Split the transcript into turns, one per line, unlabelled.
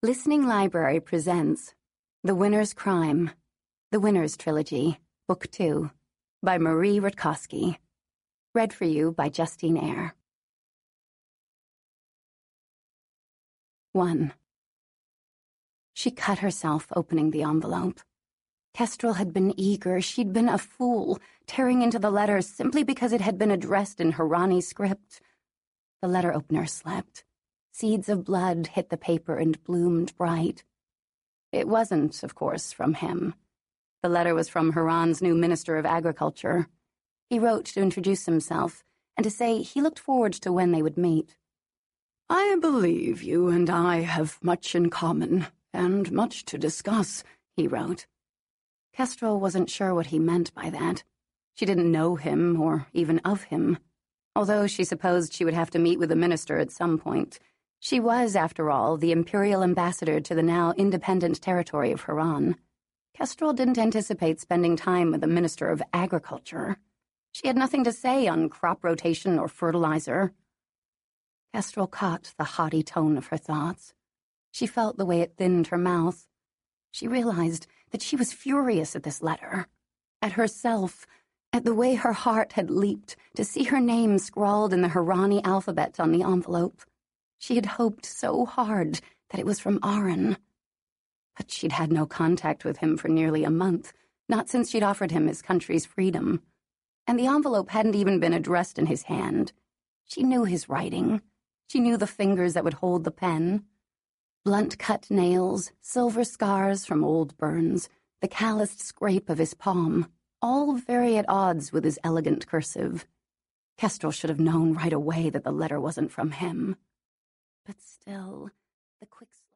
Listening Library presents The Winner's Crime, The Winner's Trilogy, Book 2, by Marie Rutkowski. Read for you by Justine Eyre. 1. She cut herself opening the envelope. Kestrel had been eager. She'd been a fool, tearing into the letter simply because it had been addressed in Hirani script. The letter opener slipped. Seeds of blood hit the paper and bloomed bright. It wasn't, of course, from him. The letter was from Haran's new Minister of Agriculture. He wrote to introduce himself and to say he looked forward to when they would meet. "I believe you and I have much in common and much to discuss," he wrote. Kestrel wasn't sure what he meant by that. She didn't know him or even of him, although she supposed she would have to meet with the minister at some point. She was, after all, the imperial ambassador to the now independent territory of Haran. Kestrel didn't anticipate spending time with the Minister of Agriculture. She had nothing to say on crop rotation or fertilizer. Kestrel caught the haughty tone of her thoughts. She felt the way it thinned her mouth. She realized that she was furious at this letter, at herself, at the way her heart had leaped to see her name scrawled in the Hirani alphabet on the envelope. She had hoped so hard that it was from Aran. But she'd had no contact with him for nearly a month, not since she'd offered him his country's freedom. And the envelope hadn't even been addressed in his hand. She knew his writing. She knew the fingers that would hold the pen. Blunt-cut nails, silver scars from old burns, the calloused scrape of his palm, all very at odds with his elegant cursive. Kestrel should have known right away that the letter wasn't from him. But still, the quick